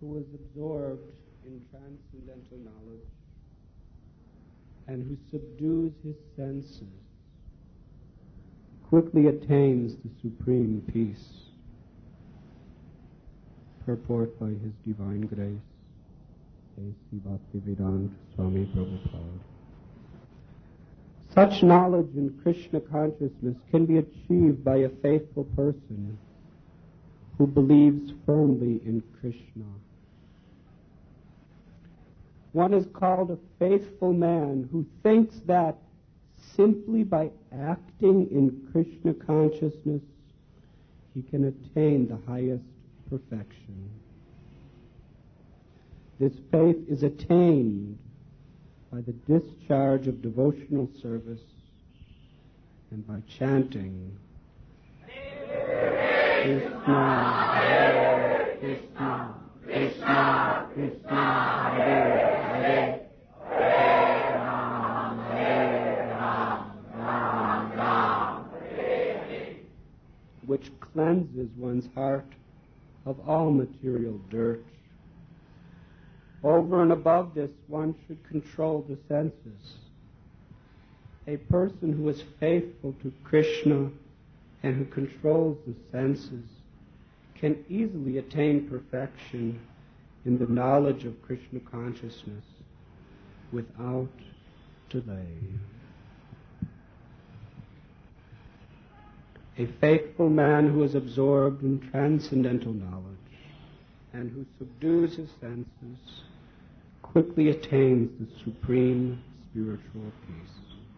who is absorbed in transcendental knowledge and who subdues his senses quickly attains the supreme peace. Purport by His Divine Grace, A.C. Bhaktivedanta Swami Prabhupada. Such knowledge in Krishna consciousness can be achieved by a faithful person who believes firmly in Krishna. One is called a faithful man who thinks that simply by acting in Krishna consciousness he can attain the highest perfection. This faith is attained by the discharge of devotional service and by chanting Krishna, Hare Krishna, Krishna, Krishna, Hare Hare, Hare Ram, Hare Ram, Ram Ram, Hare Hare, which cleanses one's heart of all material dirt. Over and above this, one should control the senses. A person who is faithful to Krishna and who controls the senses can easily attain perfection in the knowledge of Krishna consciousness without delay. A faithful man who is absorbed in transcendental knowledge and who subdues his senses quickly attains the supreme spiritual peace.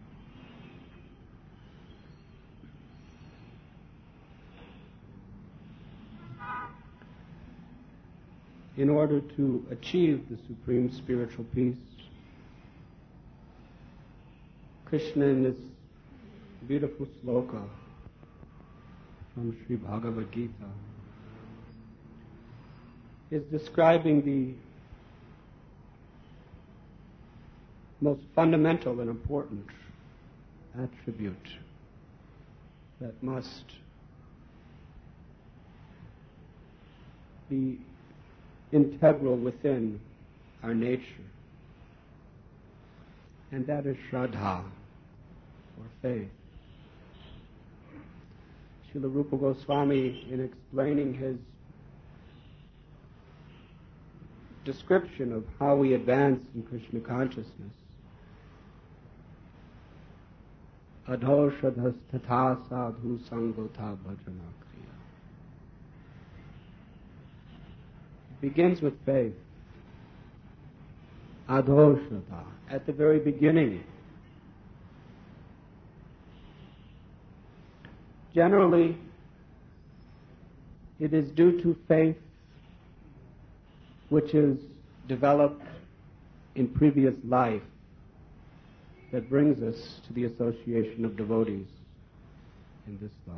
In order to achieve the supreme spiritual peace, Krishna in this beautiful sloka from Sri Bhagavad Gita is describing the most fundamental and important attribute that must be integral within our nature, and that is Shraddha, or faith. Srila Rupa Goswami, in explaining his description of how we advance in Krishna consciousness, Adho Shraddhas Tatha Sadhu Sangota Bhajana Kriya. It begins with faith. Adho Shraddha, at the very beginning. Generally, it is due to faith which is developed in previous life that brings us to the association of devotees in this life.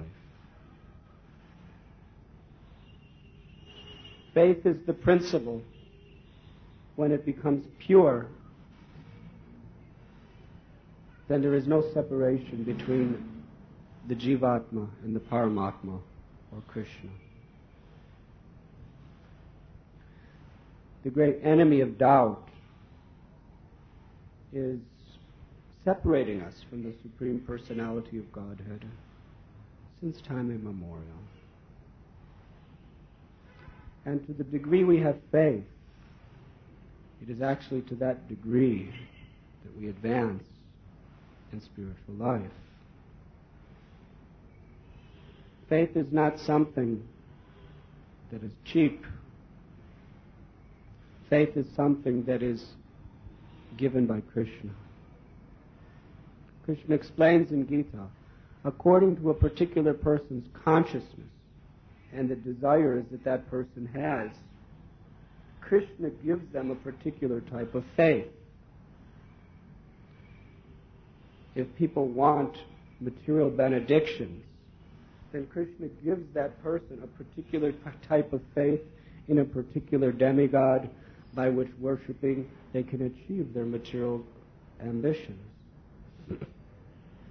Faith is the principle. When it becomes pure, then there is no separation between the Jivatma and the Paramatma, or Krishna. The great enemy of doubt is separating us from the Supreme Personality of Godhead since time immemorial. And to the degree we have faith, it is actually to that degree that we advance in spiritual life. Faith is not something that is cheap. Faith is something that is given by Krishna. Krishna explains in Gita, according to a particular person's consciousness and the desires that that person has, Krishna gives them a particular type of faith. If people want material benedictions, then Krishna gives that person a particular type of faith in a particular demigod by which worshipping they can achieve their material ambitions.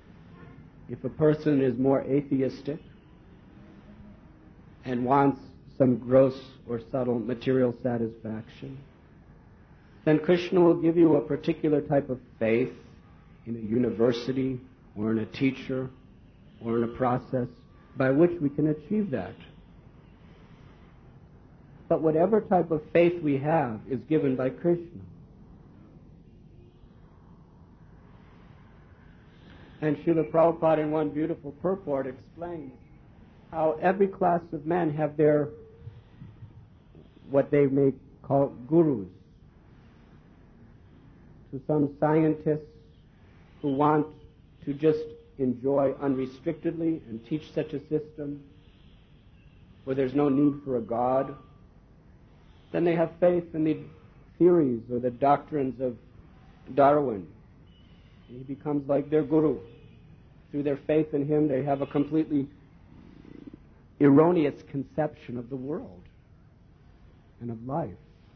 If a person is more atheistic and wants some gross or subtle material satisfaction, then Krishna will give you a particular type of faith in a university or in a teacher or in a process by which we can achieve that. But whatever type of faith we have is given by Krishna. And Srila Prabhupada in one beautiful purport explains how every class of men have their, what they may call gurus. To some scientists who want to just enjoy unrestrictedly and teach such a system where there's no need for a God, then they have faith in the theories or the doctrines of Darwin. He becomes like their guru. Through their faith in him, they have a completely erroneous conception of the world and of life.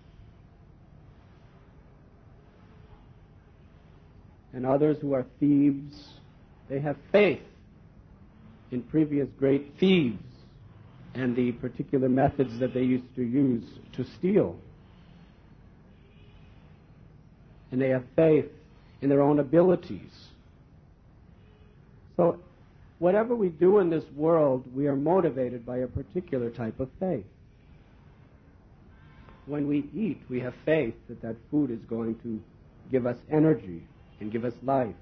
And others who are thieves, they have faith in previous great thieves and the particular methods that they used to use to steal. And they have faith in their own abilities. So whatever we do in this world, we are motivated by a particular type of faith. When we eat, we have faith that that food is going to give us energy and give us life.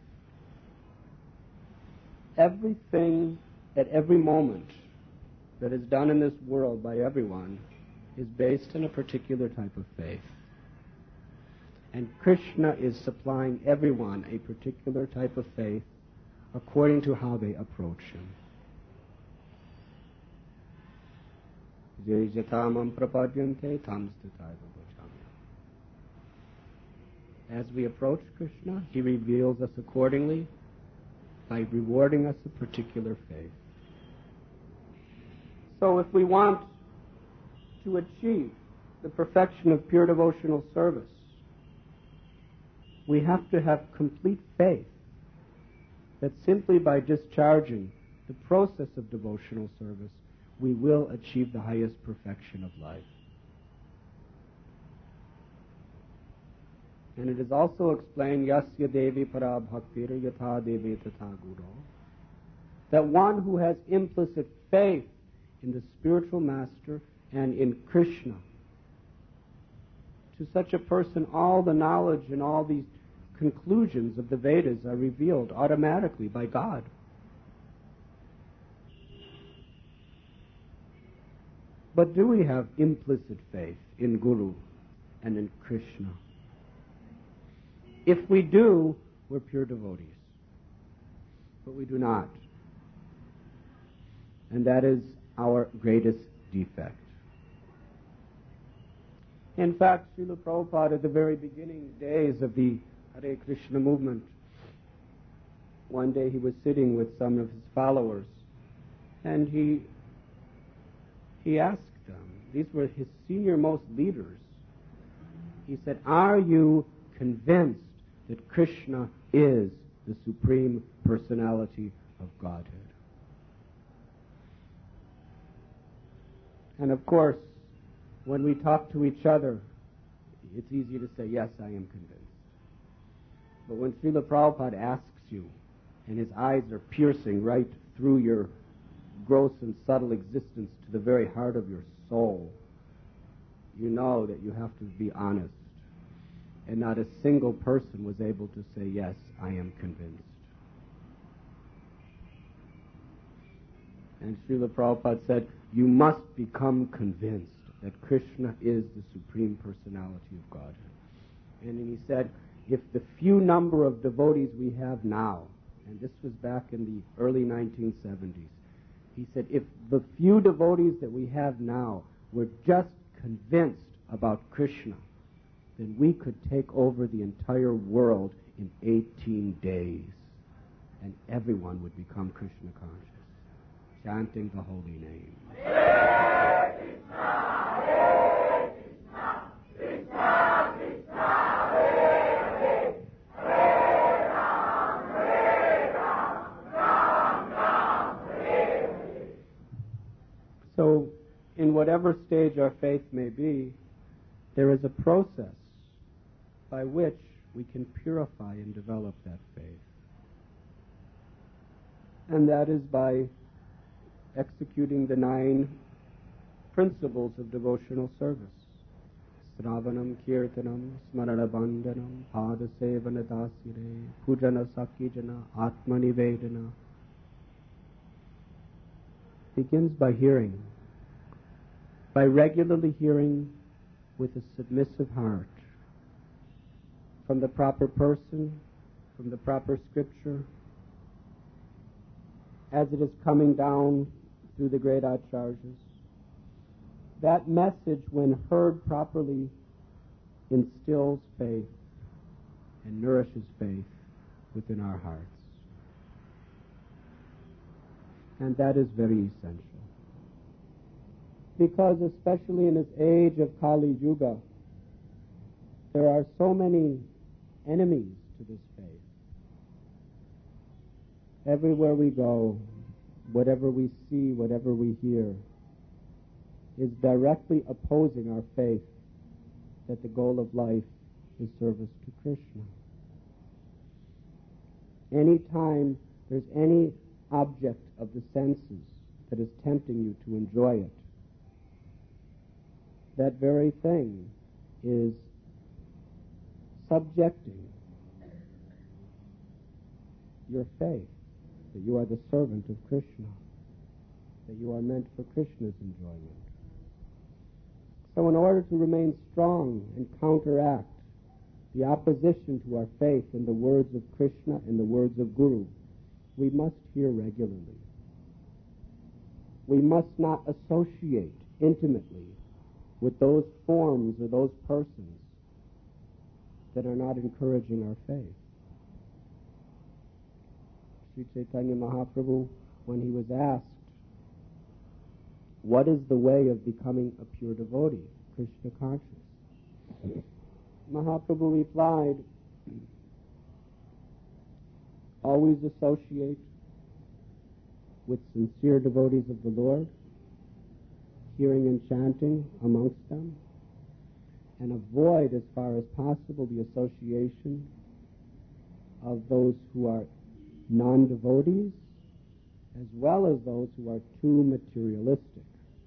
Everything at every moment that is done in this world by everyone is based on a particular type of faith. And Krishna is supplying everyone a particular type of faith according to how they approach him. As we approach Krishna, he reveals us accordingly by rewarding us a particular faith. So if we want to achieve the perfection of pure devotional service, we have to have complete faith that simply by discharging the process of devotional service, we will achieve the highest perfection of life. And it is also explained, Yasya Devi Para Bhaktir Yatha Devi Tatha Guru, that one who has implicit faith in the spiritual master and in Krishna, to such a person all the knowledge and all these conclusions of the Vedas are revealed automatically by God. But do we have implicit faith in Guru and in Krishna? If we do, we're pure devotees. But we do not. And that is our greatest defect. In fact, Srila Prabhupada, at the very beginning days of the Hare Krishna movement, one day he was sitting with some of his followers, and he asked them, these were his senior-most leaders, he said, are you convinced that Krishna is the Supreme Personality of Godhead? And of course, when we talk to each other, it's easy to say, yes, I am convinced. But when Srila Prabhupada asks you, and his eyes are piercing right through your gross and subtle existence to the very heart of your soul, you know that you have to be honest. And not a single person was able to say, yes, I am convinced. And Srila Prabhupada said, you must become convinced that Krishna is the Supreme Personality of Godhead. And then he said, if the few number of devotees we have now, and this was back in the early 1970s, he said, if the few devotees that we have now were just convinced about Krishna, then we could take over the entire world in 18 days, and everyone would become Krishna conscious, chanting the holy name. Hare Krishna, Hare Krishna, Krishna Krishna, Hare Hare, Hare Ram, Ram Ram, Hare Hare. So in whatever stage our faith may be, there is a process by which we can purify and develop that faith. And that is by executing the 9 principles of devotional service. Sravanam, Kirtanam, Smaranabandhanam, Padasevana Dasire, Pujana Sakijana, Atmanivedana. Begins by hearing, by regularly hearing with a submissive heart from the proper person, from the proper scripture, as it is coming down through the great acharyas. That message, when heard properly, instills faith and nourishes faith within our hearts. And that is very essential. Because especially in this age of Kali Yuga, there are so many enemies to this faith. Everywhere we go, whatever we see, whatever we hear, is directly opposing our faith that the goal of life is service to Krishna. Anytime there's any object of the senses that is tempting you to enjoy it, that very thing is subjecting your faith that you are the servant of Krishna, that you are meant for Krishna's enjoyment. So in order to remain strong and counteract the opposition to our faith in the words of Krishna and the words of Guru, we must hear regularly. We must not associate intimately with those forms or those persons that are not encouraging our faith. Sri Chaitanya Mahaprabhu, when he was asked, what is the way of becoming a pure devotee, Krishna conscious? Mahaprabhu replied, always associate with sincere devotees of the Lord, hearing and chanting amongst them, and avoid as far as possible the association of those who are non-devotees, as well as those who are too materialistic.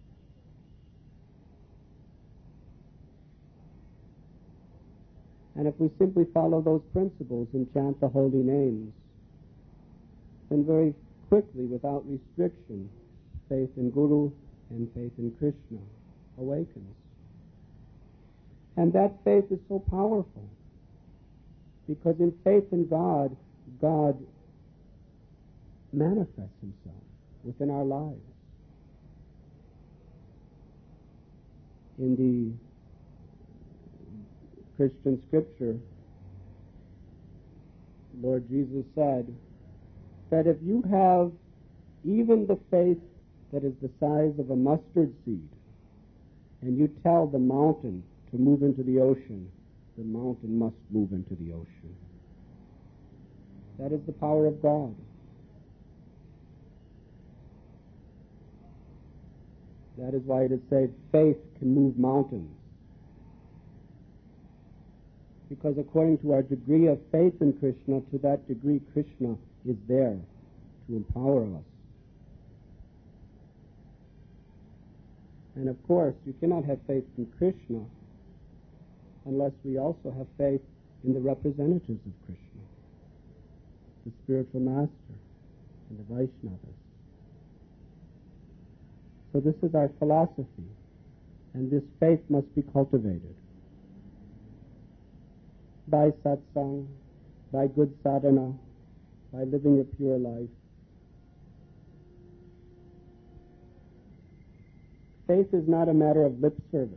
And if we simply follow those principles and chant the holy names, then very quickly, without restriction, faith in Guru and faith in Krishna awakens. And that faith is so powerful, because in faith in God, God manifests himself within our lives. In the Christian scripture, Lord Jesus said that if you have even the faith that is the size of a mustard seed, and you tell the mountain to move into the ocean, the mountain must move into the ocean. That is the power of God. That is why it is said, faith can move mountains. Because according to our degree of faith in Krishna, to that degree Krishna is there to empower us. And of course, you cannot have faith in Krishna unless we also have faith in the representatives of Krishna, the spiritual master and the Vaishnavas. So this is our philosophy, and this faith must be cultivated by satsang, by good sadhana, by living a pure life. Faith is not a matter of lip service.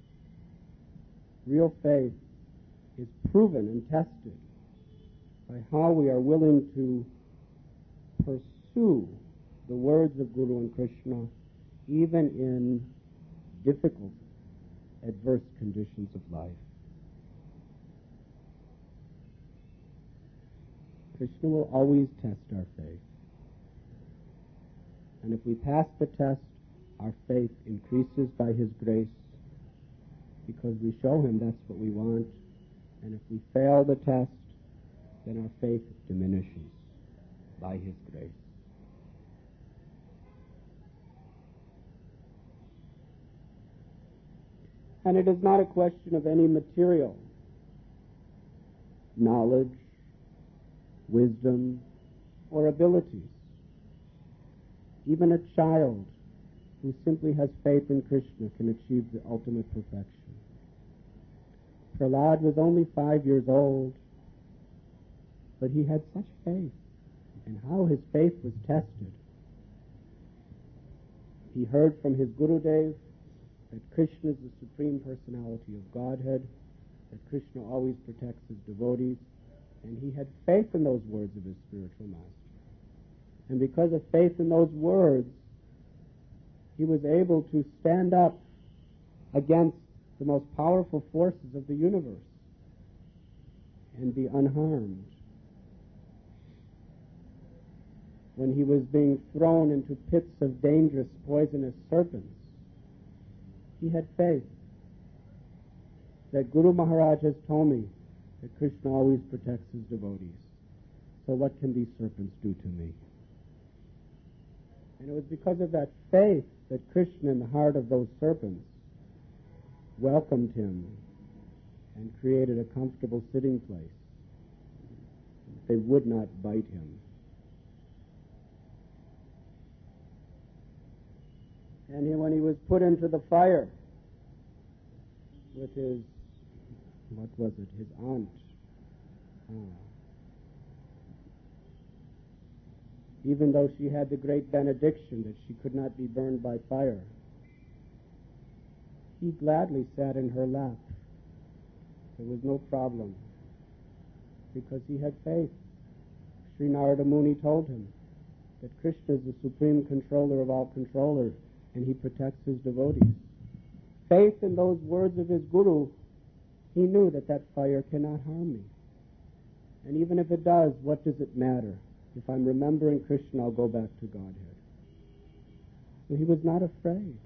Real faith is proven and tested by how we are willing to pursue the words of Guru and Krishna even in difficult, adverse conditions of life. Krishna will always test our faith. And if we pass the test, our faith increases by His grace because we show Him that's what we want. And if we fail the test, then our faith diminishes by His grace. And it is not a question of any material knowledge, wisdom, or abilities. Even a child who simply has faith in Krishna can achieve the ultimate perfection. Prahlad was only 5 years old, but he had such faith. And how his faith was tested. He heard from his Gurudev that Krishna is the Supreme Personality of Godhead, that Krishna always protects his devotees, and he had faith in those words of his spiritual master. And because of faith in those words, he was able to stand up against the most powerful forces of the universe and be unharmed. When he was being thrown into pits of dangerous, poisonous serpents, he had faith that Guru Maharaj has told me that Krishna always protects his devotees. So what can these serpents do to me? And it was because of that faith that Krishna, in the heart of those serpents, welcomed him and created a comfortable sitting place. They would not bite him. And when he was put into the fire with his, his aunt. Even though she had the great benediction that she could not be burned by fire, he gladly sat in her lap. There was no problem, because he had faith. Sri Narada Muni told him that Krishna is the supreme controller of all controllers, and he protects his devotees. Faith in those words of his Guru, he knew that that fire cannot harm me. And even if it does, what does it matter? If I'm remembering Krishna, I'll go back to Godhead. So he was not afraid.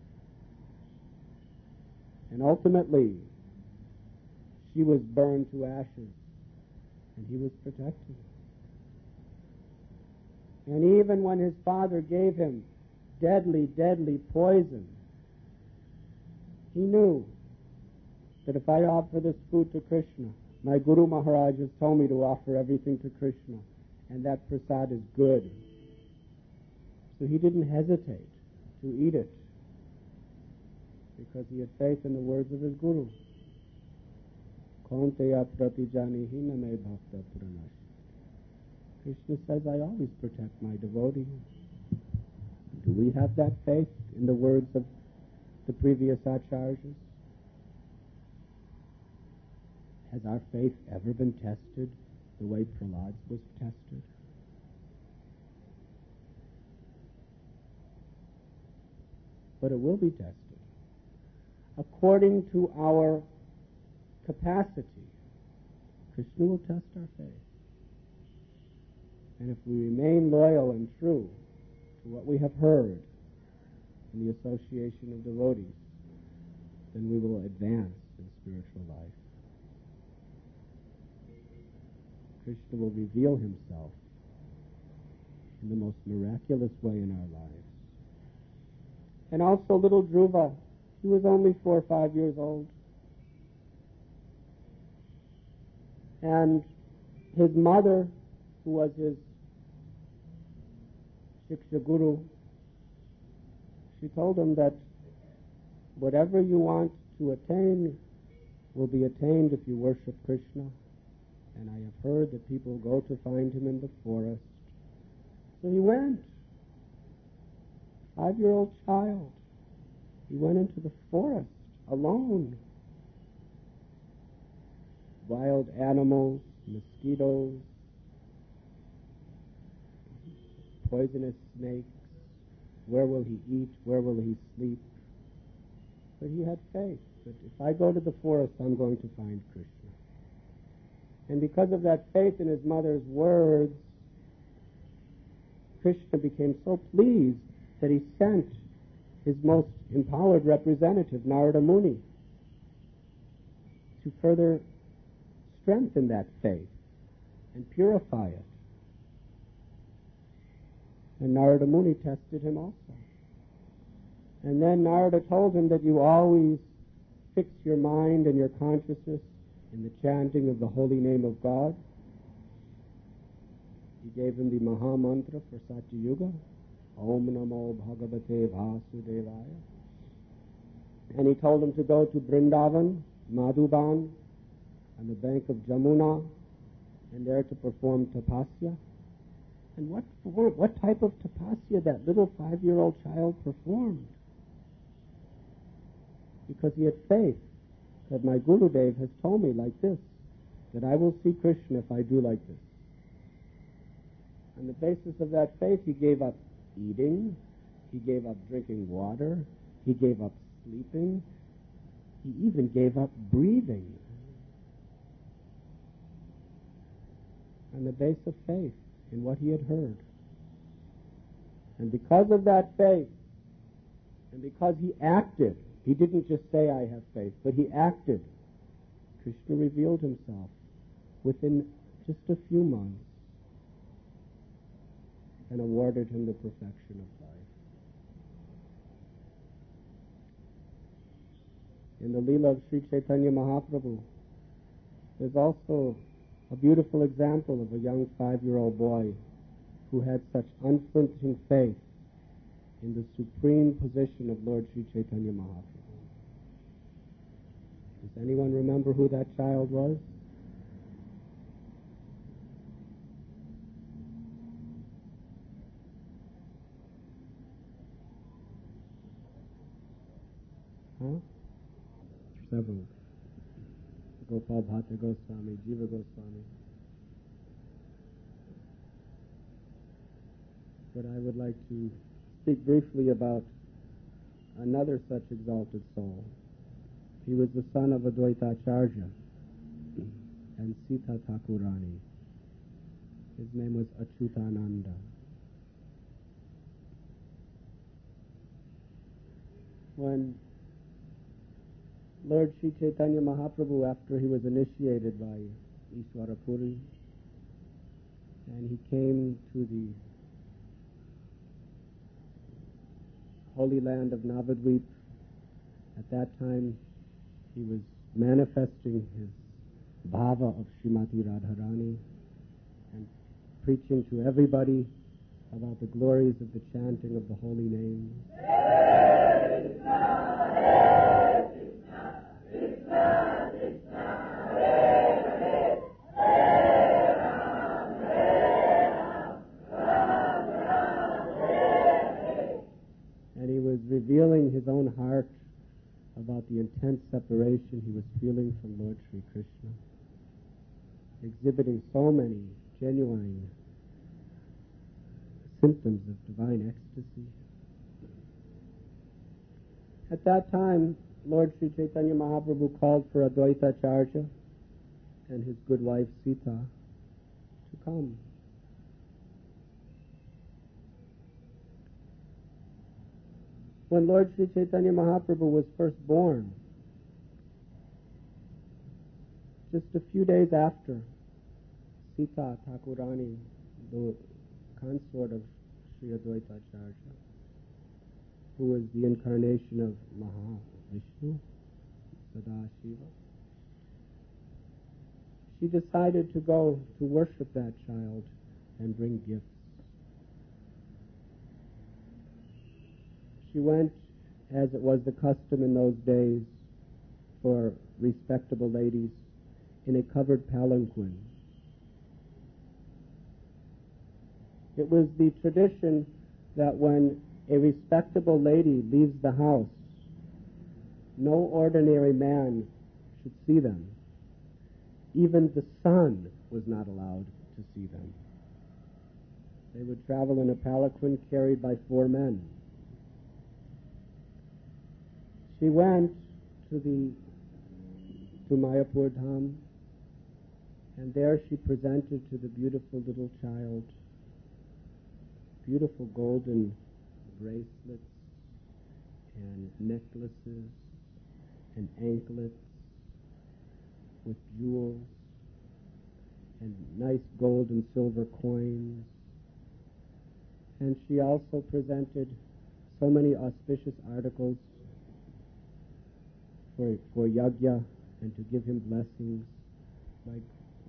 And ultimately, she was burned to ashes, and he was protected. And even when his father gave him deadly, deadly poison, he knew that if I offer this food to Krishna, my Guru Maharaj has told me to offer everything to Krishna, and that prasad is good. So he didn't hesitate to eat it, because he had faith in the words of his Guru. Kaunteya pratijanihi na me bhakta puranash. Krishna says, I always protect my devotees. Do we have that faith in the words of the previous acharyas? Has our faith ever been tested the way Prahlad's was tested? But it will be tested according to our capacity. Krishna will test our faith. And if we remain loyal and true to what we have heard in the association of devotees, then we will advance in spiritual life. Krishna will reveal himself in the most miraculous way in our lives. And also little Dhruva, he was only 4 or 5 years old. And his mother, who was his Shiksha Guru, she told him that whatever you want to attain will be attained if you worship Krishna. And I have heard that people go to find him in the forest. So he went. 5-year-old child. He went into the forest alone. Wild animals, mosquitoes, poisonous snakes. Where will he eat? Where will he sleep? But he had faith that if I go to the forest, I'm going to find Krishna. And because of that faith in his mother's words, Krishna became so pleased that he sent his most empowered representative, Narada Muni, to further strengthen that faith and purify it. And Narada Muni tested him also. And then Narada told him that you always fix your mind and your consciousness in the chanting of the holy name of God. He gave him the Maha Mantra for Satyuga, Om Namo Bhagavate Vasudevaya. And he told him to go to Vrindavan, Madhuban, on the bank of Jamuna, and there to perform tapasya. And what type of tapasya that little 5-year-old child performed? Because he had faith that my Gurudev has told me like this, that I will see Krishna if I do like this. On the basis of that faith, he gave up eating, he gave up drinking water, he gave up sleeping, he even gave up breathing. On the basis of faith in what he had heard. And because of that faith, and because he acted, he didn't just say, I have faith, but he acted, Krishna revealed himself within just a few months and awarded him the perfection of life. In the Leela of Sri Chaitanya Mahaprabhu, there's also a beautiful example of a young 5-year-old boy who had such unflinching faith in the supreme position of Lord Sri Chaitanya Mahaprabhu. Does anyone remember who that child was? Huh? Several. Gopal Bhatta Goswami, Jiva Goswami. But I would like to speak briefly about another such exalted soul. He was the son of Advaita Acharya and Sita Thakurani. His name was Achyutananda. When Lord Sri Chaitanya Mahaprabhu, after he was initiated by Ishwara Puri, and he came to the holy land of Navadvip, at that time he was manifesting his bhava of Srimati Radharani and preaching to everybody about the glories of the chanting of the holy name. And he was revealing his own heart about the intense separation he was feeling from Lord Sri Krishna, exhibiting so many genuine symptoms of divine ecstasy. At that time, Lord Sri Chaitanya Mahaprabhu called for Advaita Acharya and his good wife Sita to come. When Lord Sri Chaitanya Mahaprabhu was first born, just a few days after, Sita Thakurani, the consort of Sri Advaita Acharya, who was the incarnation of Mahavishnu, Sadashiva, she decided to go to worship that child and bring gifts. She went, as it was the custom in those days for respectable ladies, in a covered palanquin. It was the tradition that when a respectable lady leaves the house, no ordinary man should see them. Even the sun was not allowed to see them. They would travel in a palanquin carried by 4 men. She went to Mayapur Dham, and there she presented to the beautiful little child beautiful golden bracelets and necklaces and anklets with jewels and nice gold and silver coins. And she also presented so many auspicious articles for yajna and to give him blessings, like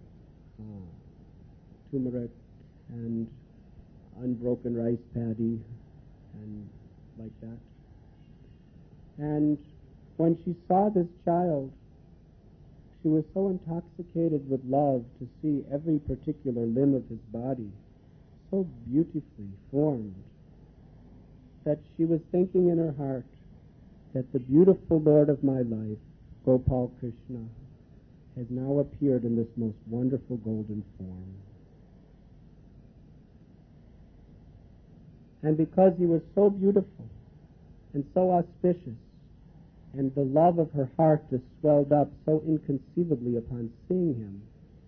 turmeric and unbroken rice paddy and like that. And when she saw this child, she was so intoxicated with love to see every particular limb of his body so beautifully formed, that she was thinking in her heart that the beautiful Lord of my life, Gopal Krishna, has now appeared in this most wonderful golden form. And because he was so beautiful and so auspicious, and the love of her heart just swelled up so inconceivably upon seeing him,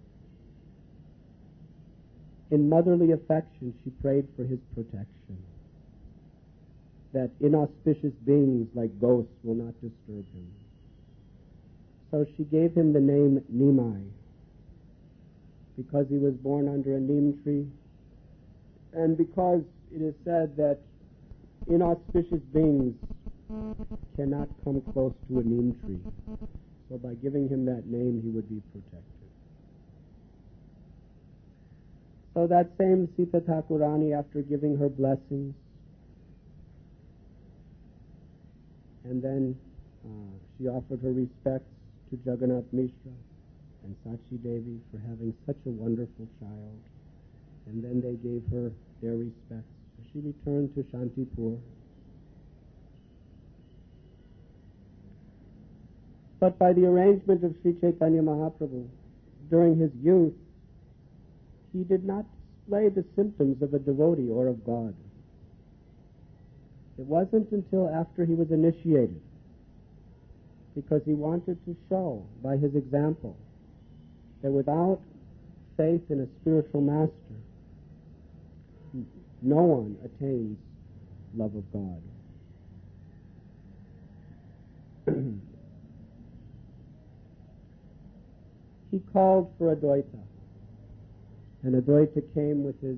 in motherly affection she prayed for his protection, that inauspicious beings like ghosts will not disturb him. So she gave him the name Nimai, because he was born under a neem tree, and because it is said that inauspicious beings cannot come close to a neem tree. So by giving him that name, he would be protected. So that same Sita Thakurani, after giving her blessings, and then she offered her respects to Jagannath Mishra and Sachi Devi for having such a wonderful child, and then they gave her their respects. She returned to Shantipur. But by the arrangement of Sri Chaitanya Mahaprabhu, during his youth, he did not display the symptoms of a devotee or of God. It wasn't until after he was initiated, because he wanted to show by his example that without faith in a spiritual master, no one attains love of God. He called for Advaita, and Advaita came with his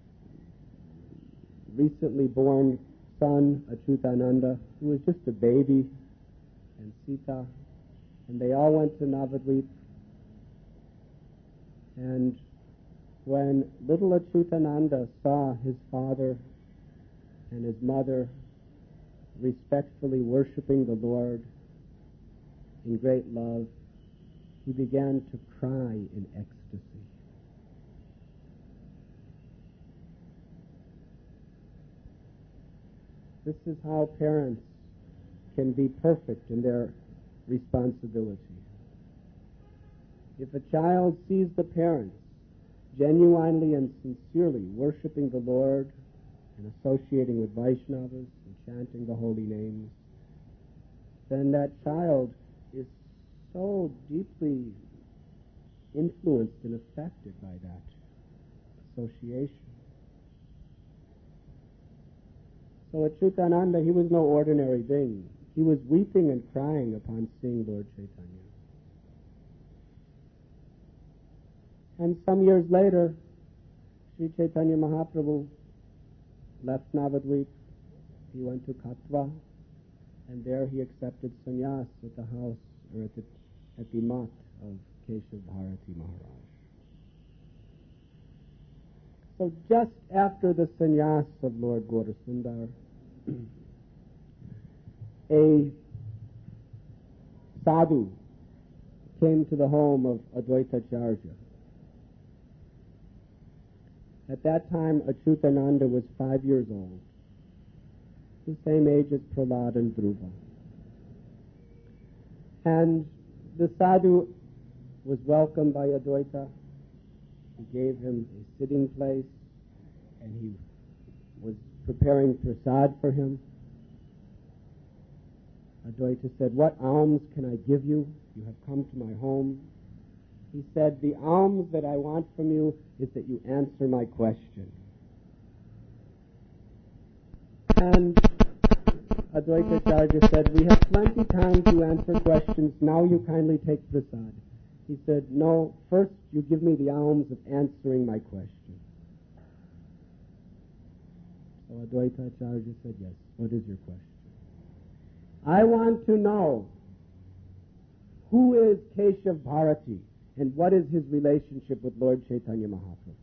recently born son, Achyutananda, who was just a baby, and Sita, and they all went to Navadvip. And when little Achyutananda saw his father and his mother respectfully worshiping the Lord in great love, he began to cry in ecstasy. This is how parents can be perfect in their responsibility. If a child sees the parents genuinely and sincerely worshiping the Lord and associating with Vaishnavas and chanting the holy names, then that child is so deeply influenced and affected by that association. So Achyutananda, he was no ordinary being. He was weeping and crying upon seeing Lord Chaitanya. And some years later, Sri Chaitanya Mahaprabhu left Navadvip. He went to Katwa, and there he accepted sannyas at the house, or at the mat of Keshav Bharati Maharaj. So just after the sannyas of Lord Gaurasundar, a sadhu came to the home of Advaitacharya. At that time, Achyutananda was 5 years old, the same age as Prahlad and Dhruva. And the sadhu was welcomed by Advaita. He gave him a sitting place, and he was preparing prasad for him. Advaita said, "What alms can I give you? You have come to my home." He said, "The alms that I want from you is that you answer my question." And Advaita Acharya said, we have plenty time to answer questions. Now you kindly take prasad. He said, no, first you give me the alms of answering my question. So Advaita Acharya said, yes, what is your question? I want to know who is Keshav Bharati and what is his relationship with Lord Chaitanya Mahaprabhu.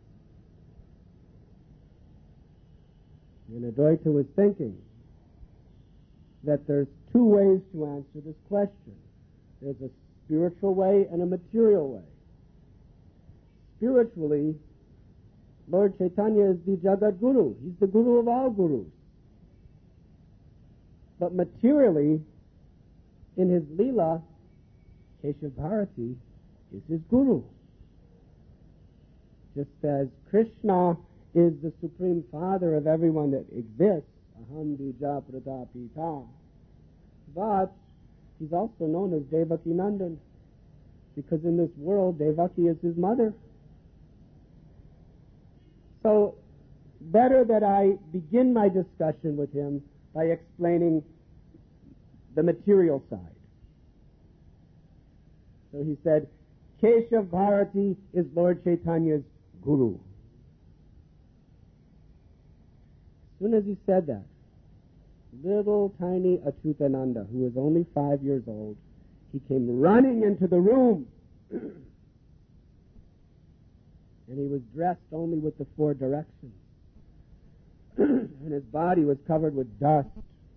And Advaita was thinking that there's two ways to answer this question. There's a spiritual way and a material way. Spiritually, Lord Chaitanya is the Jagat Guru. He's the Guru of all Gurus. But materially, in his Leela, Keshav Bharati is his Guru. Just as Krishna is the Supreme Father of everyone that exists, Aham Bija Pratapita, but he's also known as Devaki Nandan, because in this world, Devaki is his mother. So, better that I begin my discussion with him by explaining the material side. So he said, Keshav Bharati is Lord Chaitanya's Guru. As soon as he said that, little tiny Achyutananda, who was only 5 years old, he came running into the room. And he was dressed only with the 4 directions. And his body was covered with dust.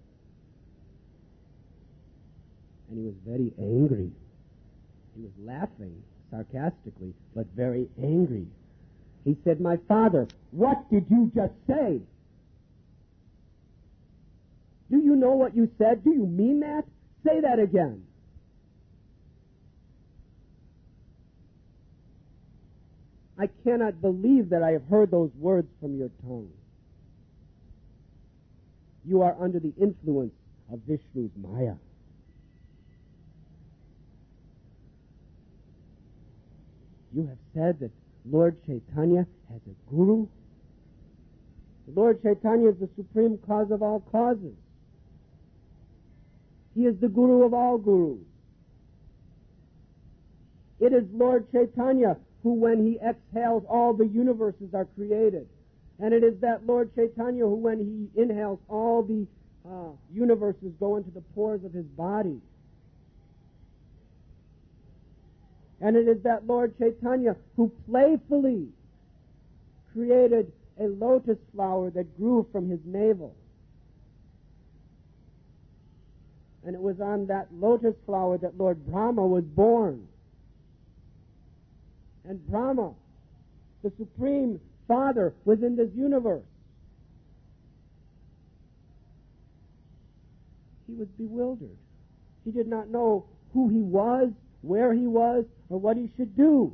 And he was very angry. He was laughing sarcastically, but very angry. He said, my father, what did you just say? Do you know what you said? Do you mean that? Say that again. I cannot believe that I have heard those words from your tongue. You are under the influence of Vishnu's Maya. You have said that Lord Chaitanya has a Guru. Lord Chaitanya is the supreme cause of all causes. He is the Guru of all Gurus. It is Lord Chaitanya who, when he exhales, all the universes are created. And it is that Lord Chaitanya who, when he inhales, all the universes go into the pores of his body. And it is that Lord Chaitanya who playfully created a lotus flower that grew from his navel. And it was on that lotus flower that Lord Brahma was born. And Brahma, the Supreme Father, was in this universe. He was bewildered. He did not know who he was, where he was, or what he should do.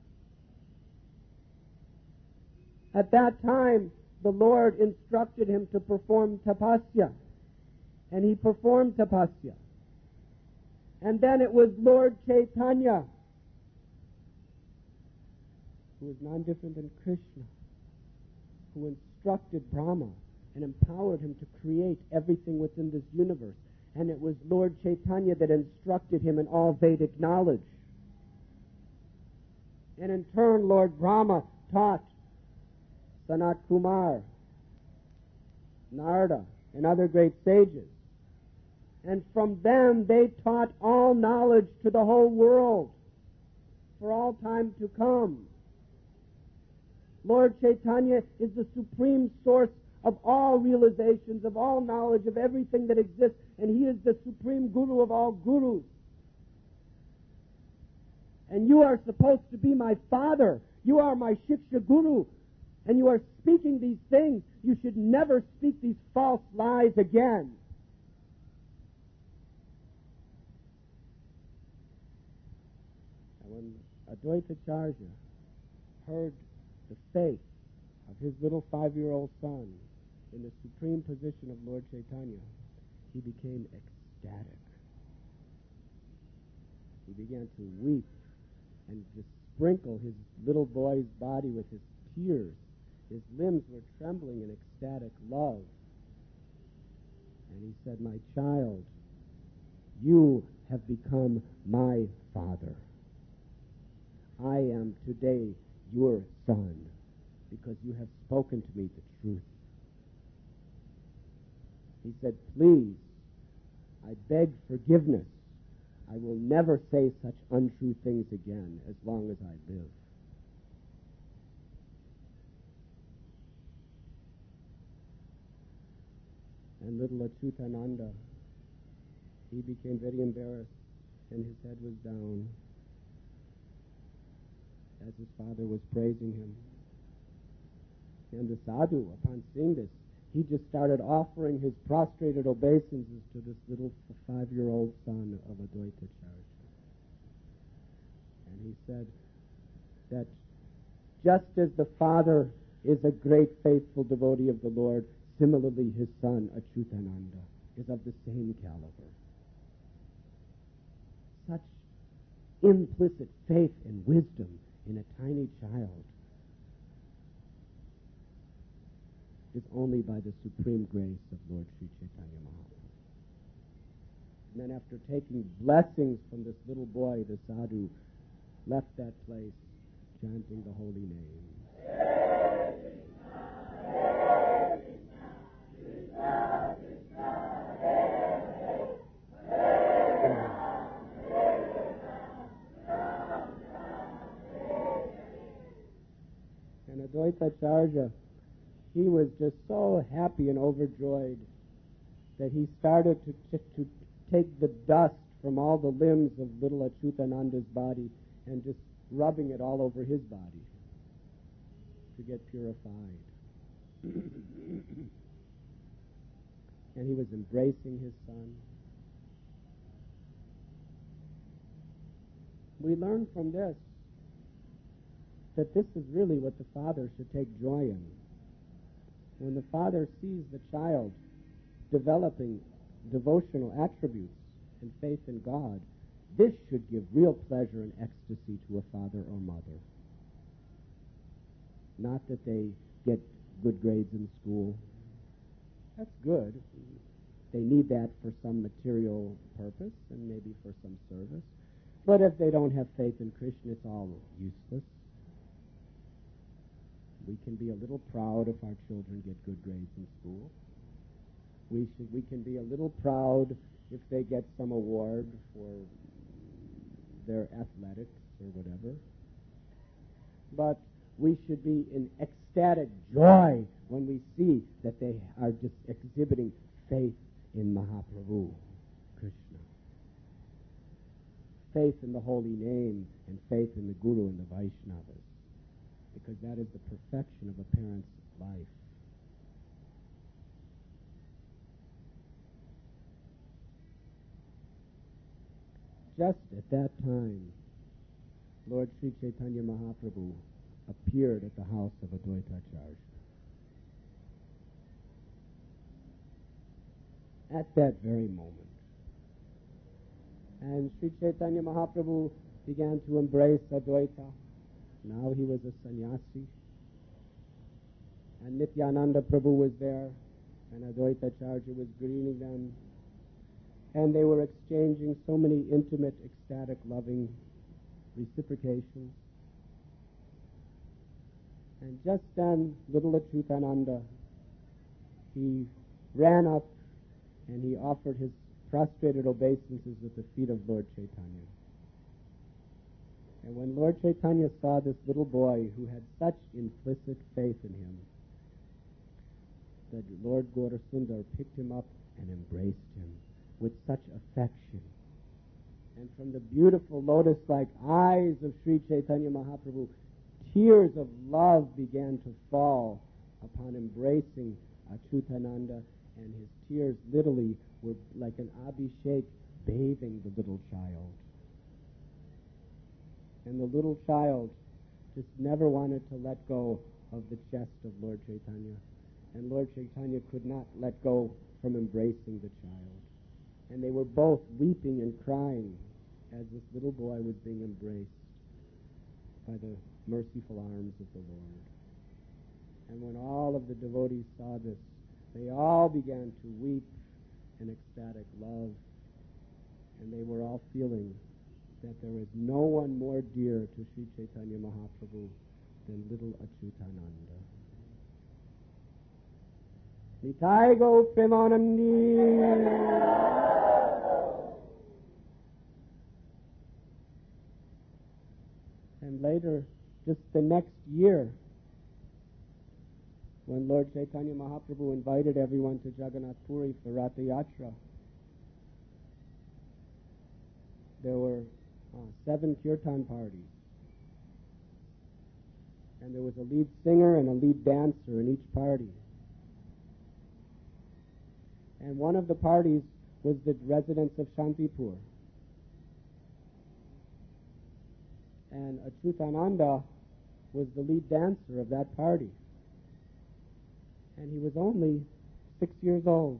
At that time, the Lord instructed him to perform tapasya. And he performed tapasya. And then it was Lord Chaitanya, who was none different than Krishna, who instructed Brahma and empowered him to create everything within this universe. And it was Lord Chaitanya that instructed him in all Vedic knowledge. And in turn, Lord Brahma taught Sanat Kumar, Narada, and other great sages. And from them they taught all knowledge to the whole world for all time to come. Lord Chaitanya is the supreme source of all realizations, of all knowledge, of everything that exists, and he is the supreme Guru of all Gurus. And you are supposed to be my father. You are my Shiksha Guru. And you are speaking these things. You should never speak these false lies again. And when Advaita Acharya heard the faith of his little 5-year-old son in the supreme position of Lord Chaitanya, he became ecstatic. He began to weep and just sprinkle his little boy's body with his tears. His limbs were trembling in ecstatic love. And he said, "My child, you have become my father. I am today your son because you have spoken to me the truth." He said, "Please, I beg forgiveness. I will never say such untrue things again as long as I live." And little Achyutananda, he became very embarrassed, and his head was down as his father was praising him. And the sadhu, upon seeing this, he just started offering his prostrated obeisances to this little 5-year-old son of Advaita Acharya. And he said that just as the father is a great faithful devotee of the Lord, similarly his son Achyutananda is of the same caliber. Such implicit faith and wisdom in a tiny child is only by the supreme grace of Lord Sri Chaitanya Mahaprabhu. And then after taking blessings from this little boy, the sadhu left that place chanting the holy name. And Advaita Acharya, he was just so happy and overjoyed that he started to take the dust from all the limbs of little Achyutananda's body and just rubbing it all over his body to get purified. And he was embracing his son. We learn from this that this is really what the father should take joy in. When the father sees the child developing devotional attributes and faith in God, this should give real pleasure and ecstasy to a father or mother. Not that they get good grades in school. That's good. They need that for some material purpose and maybe for some service. But if they don't have faith in Krishna, it's all useless. We can be a little proud if our children get good grades in school. We can be a little proud if they get some award for their athletics or whatever. But we should be in ecstatic joy when we see that they are just exhibiting faith in Mahaprabhu, Krishna. Faith in the holy name and faith in the Guru and the Vaishnavas. Because that is the perfection of a parent's life. Just at that time, Lord Sri Chaitanya Mahaprabhu appeared at the house of Advaita Acharya. At that very moment. And Sri Chaitanya Mahaprabhu began to embrace Advaita. Now he was a sannyasi. And Nityananda Prabhu was there, and Advaita Acharya was greeting them. And they were exchanging so many intimate, ecstatic, loving reciprocations. And just then, little Achyutananda, he ran up and he offered his prostrated obeisances at the feet of Lord Chaitanya. And when Lord Chaitanya saw this little boy who had such implicit faith in him, that Lord Gaurasundar picked him up and embraced him with such affection. And from the beautiful lotus-like eyes of Sri Chaitanya Mahaprabhu, tears of love began to fall upon embracing Achyutananda, and his tears literally were like an abhishek bathing the little child. And the little child just never wanted to let go of the chest of Lord Chaitanya. And Lord Chaitanya could not let go from embracing the child. And they were both weeping and crying as this little boy was being embraced by the merciful arms of the Lord. And when all of the devotees saw this, they all began to weep and ecstatic love, and they were all feeling that there is no one more dear to Sri Chaitanya Mahaprabhu than little Achyutananda. Nitai Go Premanandi. And later, just the next year, when Lord Chaitanya Mahaprabhu invited everyone to Jagannath Puri for Ratha Yatra, there were 7 kirtan parties. And there was a lead singer and a lead dancer in each party. And one of the parties was the residents of Shantipur. And Achyutananda was the lead dancer of that party. And he was only 6 years old.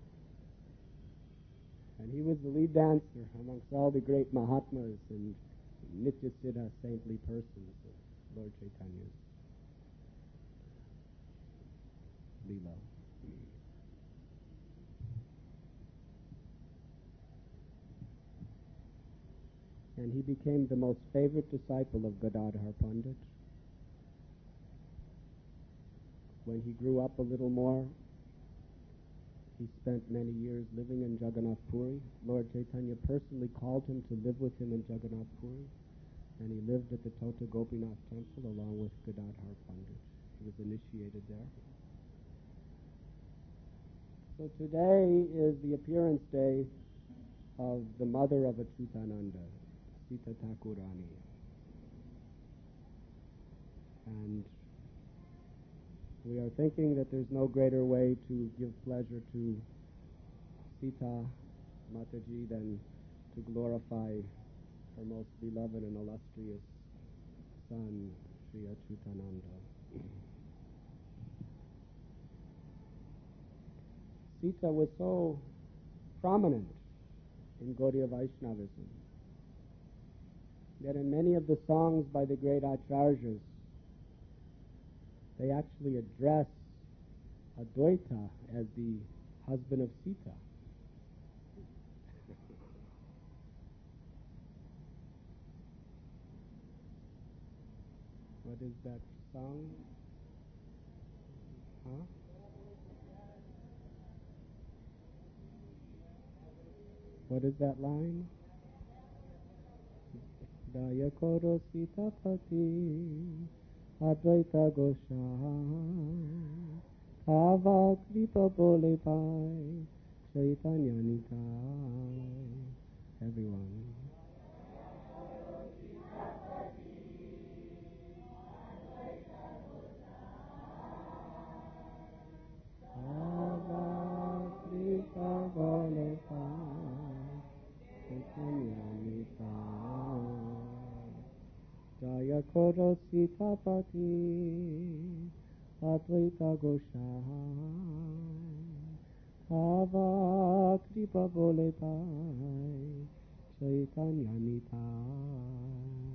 And he was the lead dancer amongst all the great Mahatmas and Nityasiddha saintly persons of Lord Chaitanya's Leela. And he became the most favorite disciple of Gadadhar Pandit. When he grew up a little more, he spent many years living in Jagannath Puri. Lord Chaitanya personally called him to live with him in Jagannath Puri, and he lived at the Tota Gopinath temple along with Gadadhar Pandit. He was initiated there. So today is the appearance day of the mother of Achyutananda, Sita Thakurani. And we are thinking that there's no greater way to give pleasure to Sita Mataji than to glorify her most beloved and illustrious son, Sri Achyutananda. Sita was so prominent in Gaudiya Vaishnavism that in many of the songs by the great Acharyas, they actually address Advaita as the husband of Sita. What is that song? Huh? What is that line? Daya koro Sita Pati Advaita Gosai Ava Kripa Bole Pai Chaitanya Nitai. Everyone. Ava Kripa Bole Pai Chaitanya Nitai. Jaya Koro Sita Pati Advaita Gosai Ava Kripa Bole Pai Chaitanya Nitai.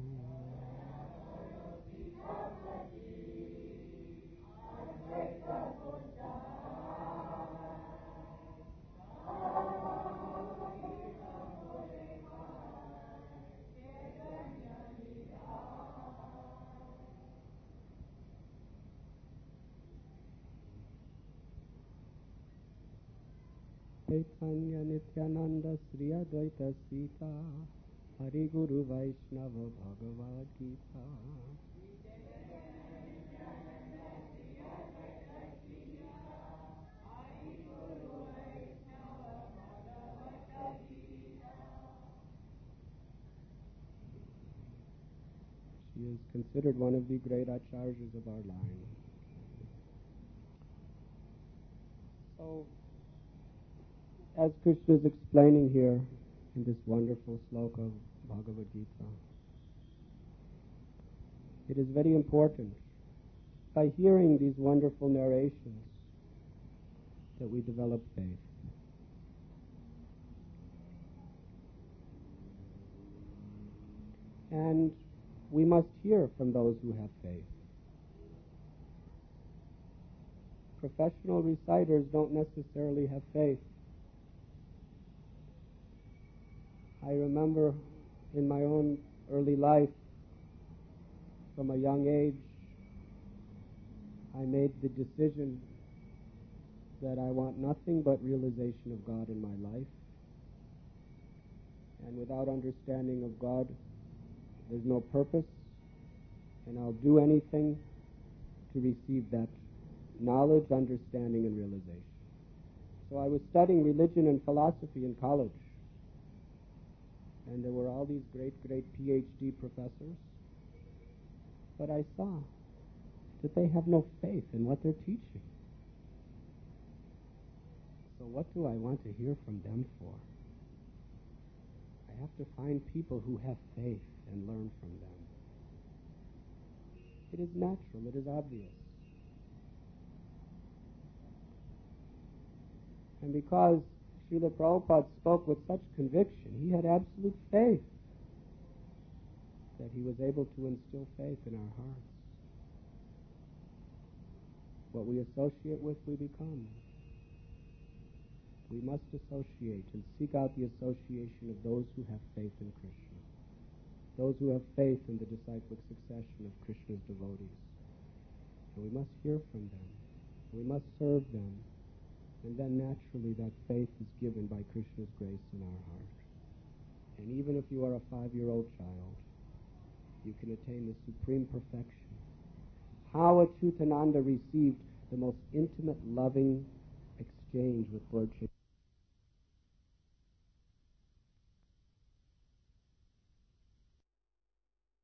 Chaitanya Nityananda Sri Advaita Sita Hari Guru Vaishnava Bhagavad Gita. She is considered one of the great acharyas of our line. So, as Krishna is explaining here in this wonderful sloka of Bhagavad Gita, it is very important, by hearing these wonderful narrations, that we develop faith. And we must hear from those who have faith. Professional reciters don't necessarily have faith. I remember in my own early life, from a young age, I made the decision that I want nothing but realization of God in my life. And without understanding of God, there's no purpose, and I'll do anything to receive that knowledge, understanding, and realization. So I was studying religion and philosophy in college, and there were all these great PhD professors, but I saw that they have no faith in what they're teaching. So what do I want to hear from them for? I have to find people who have faith and learn from them. It is natural, it is obvious. And because Srila Prabhupada spoke with such conviction, he had absolute faith that he was able to instill faith in our hearts. What we associate with, we become. We must associate and seek out the association of those who have faith in Krishna, those who have faith in the disciplic succession of Krishna's devotees. And we must hear from them. We must serve them. And then naturally that faith is given by Krishna's grace in our heart. And even if you are a 5-year-old child, you can attain the supreme perfection. How Achyutananda received the most intimate, loving exchange with Lord Chaitanya.